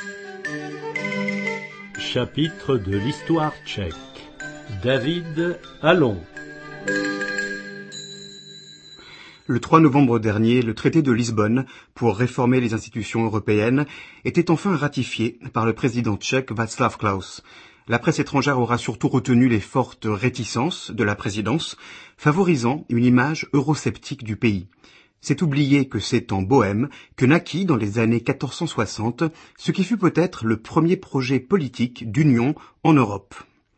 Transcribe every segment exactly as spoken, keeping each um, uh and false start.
Chapitre de l'histoire tchèque. David Allon. Le trois novembre dernier, le traité de Lisbonne, pour réformer les institutions européennes, était enfin ratifié par le président tchèque Václav Klaus. La presse étrangère aura surtout retenu les fortes réticences de la présidence, favorisant une image eurosceptique du pays. C'est oublier que c'est en Bohême que naquit dans les années quatorze cent soixante ce qui fut peut-être le premier projet politique d'union en Europe.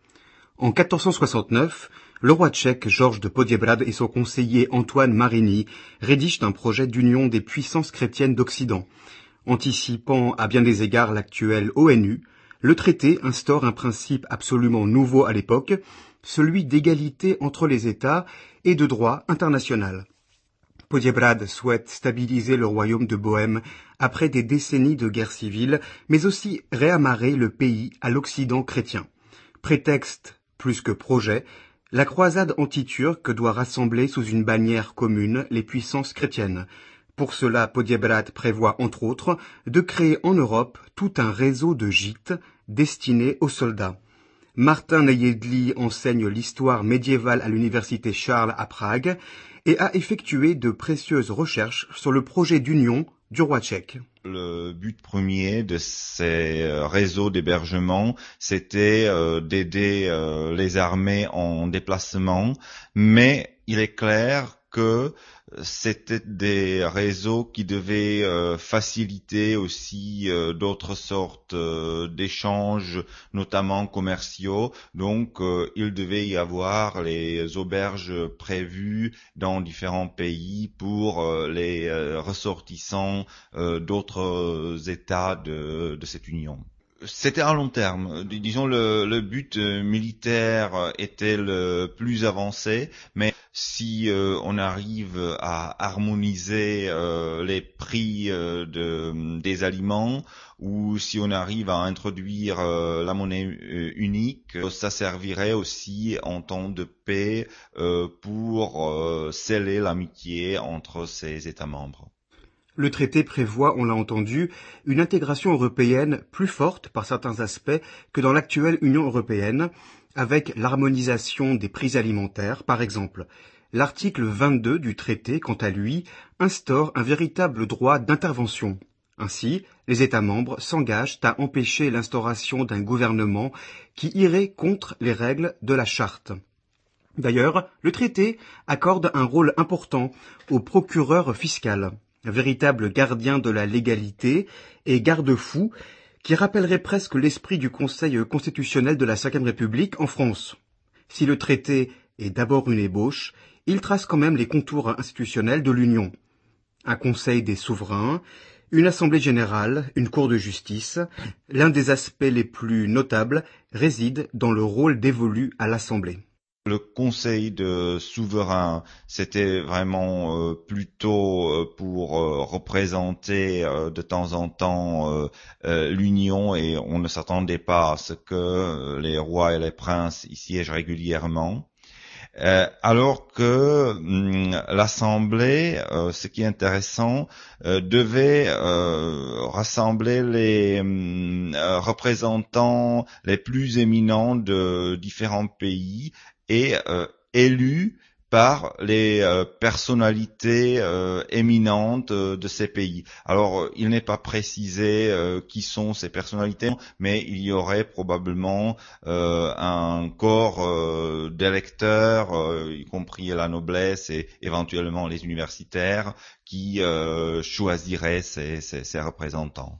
En quatorze cent soixante-neuf, le roi tchèque Georges de Poděbrad et son conseiller Antoine Marini rédigent un projet d'union des puissances chrétiennes d'Occident. Anticipant à bien des égards l'actuelle O N U, le traité instaure un principe absolument nouveau à l'époque, celui d'égalité entre les États et de droit international. Poděbrad souhaite stabiliser le royaume de Bohême après des décennies de guerre civile, mais aussi réamarrer le pays à l'Occident chrétien. Prétexte plus que projet, la croisade anti-turque doit rassembler sous une bannière commune les puissances chrétiennes. Pour cela, Poděbrad prévoit entre autres de créer en Europe tout un réseau de gîtes destinés aux soldats. Martin Nejedlý enseigne l'histoire médiévale à l'université Charles à Prague et a effectué de précieuses recherches sur le projet d'union du roi tchèque. Le but premier de ces réseaux d'hébergement, c'était euh, d'aider euh, les armées en déplacement, mais il est clair que c'était des réseaux qui devaient euh, faciliter aussi euh, d'autres sortes euh, d'échanges, notamment commerciaux. Donc, euh, il devait y avoir les auberges prévues dans différents pays pour euh, les euh, ressortissants euh, d'autres États de, de cette union. C'était à long terme. Disons, le, le but militaire était le plus avancé, mais si euh, on arrive à harmoniser euh, les prix euh, de, des aliments, ou si on arrive à introduire euh, la monnaie euh, unique, ça servirait aussi en temps de paix euh, pour euh, sceller l'amitié entre ces États membres. Le traité prévoit, on l'a entendu, une intégration européenne plus forte par certains aspects que dans l'actuelle Union européenne, avec l'harmonisation des prix alimentaires, par exemple. L'article vingt-deux du traité, quant à lui, instaure un véritable droit d'intervention. Ainsi, les États membres s'engagent à empêcher l'instauration d'un gouvernement qui irait contre les règles de la Charte. D'ailleurs, le traité accorde un rôle important au procureur fiscal, un véritable gardien de la légalité et garde-fou qui rappellerait presque l'esprit du Conseil constitutionnel de la cinquième République en France. Si le traité est d'abord une ébauche, il trace quand même les contours institutionnels de l'Union. Un Conseil des souverains, une Assemblée générale, une Cour de justice, l'un des aspects les plus notables réside dans le rôle dévolu à l'Assemblée. Le Conseil de souverains, c'était vraiment euh, plutôt euh, pour euh, représenter euh, de temps en temps euh, euh, l'Union, et on ne s'attendait pas à ce que euh, les rois et les princes y siègent régulièrement. Euh, alors que hum, l'Assemblée, euh, ce qui est intéressant, euh, devait euh, rassembler les hum, euh, représentants les plus éminents de différents pays et euh, élus par les euh, personnalités euh, éminentes euh, de ces pays. Alors, euh, il n'est pas précisé euh, qui sont ces personnalités, mais il y aurait probablement euh, un corps euh, d'électeurs, euh, y compris la noblesse et éventuellement les universitaires, qui euh, choisiraient ces, ces, ces représentants.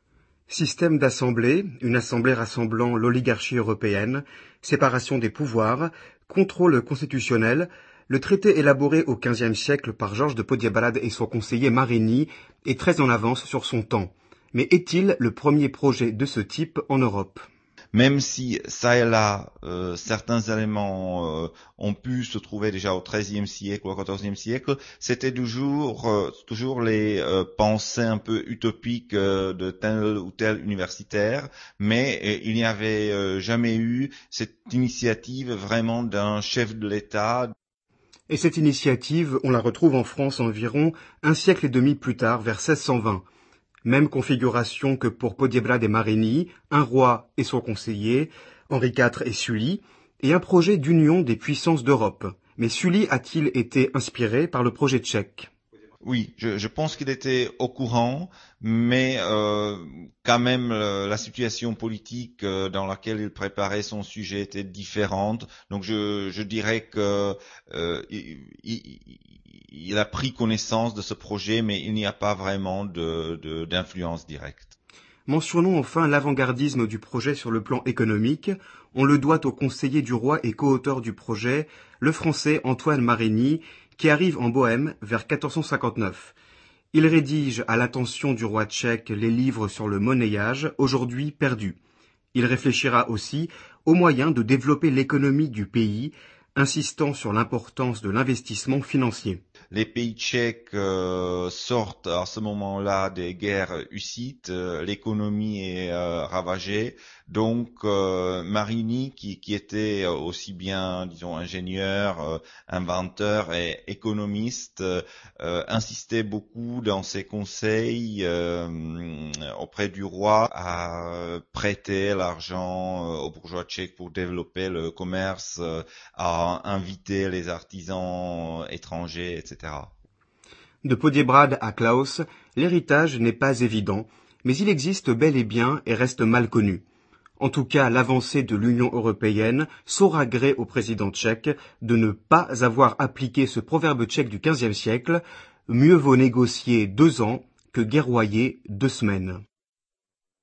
Système d'assemblée, une assemblée rassemblant l'oligarchie européenne, séparation des pouvoirs, contrôle constitutionnel. Le traité élaboré au quinzième siècle par Georges de Poděbrad et son conseiller Marini est très en avance sur son temps. Mais est-il le premier projet de ce type en Europe ? Même si ça et là, euh, certains éléments euh, ont pu se trouver déjà au treizième siècle ou au quatorzième siècle, c'était toujours, euh, toujours les euh, pensées un peu utopiques euh, de tel ou tel universitaire, mais euh, il n'y avait euh, jamais eu cette initiative vraiment d'un chef de l'État. Et cette initiative, on la retrouve en France environ un siècle et demi plus tard, vers seize cent vingt. Même configuration que pour Podiebrad et Marini, un roi et son conseiller, Henri quatre et Sully, et un projet d'union des puissances d'Europe. Mais Sully a-t-il été inspiré par le projet tchèque ? Oui, je, je pense qu'il était au courant, mais euh, quand même euh, la situation politique euh, dans laquelle il préparait son sujet était différente. Donc je, je dirais que euh, il, il, il a pris connaissance de ce projet, mais il n'y a pas vraiment de, de, d'influence directe. Mentionnons enfin l'avant-gardisme du projet sur le plan économique. On le doit au conseiller du roi et co-auteur du projet, le français Antoine Marini, qui arrive en Bohême vers quatorze cent cinquante-neuf. Il rédige à l'attention du roi tchèque les livres sur le monnayage, aujourd'hui perdus. Il réfléchira aussi aux moyens de développer l'économie du pays, insistant sur l'importance de l'investissement financier. Les pays tchèques euh, sortent à ce moment-là des guerres hussites, euh, l'économie est euh, ravagée, donc euh, Marini, qui, qui était aussi bien, disons, ingénieur, euh, inventeur et économiste, euh, insistait beaucoup dans ses conseils euh, auprès du roi à prêter l'argent aux bourgeois tchèques pour développer le commerce, euh, à inviter les artisans étrangers, et cetera. De Podiebrad à Klaus, l'héritage n'est pas évident, mais il existe bel et bien et reste mal connu. En tout cas, l'avancée de l'Union européenne saura gré au président tchèque de ne pas avoir appliqué ce proverbe tchèque du quinzième siècle « Mieux vaut négocier deux ans que guerroyer deux semaines ».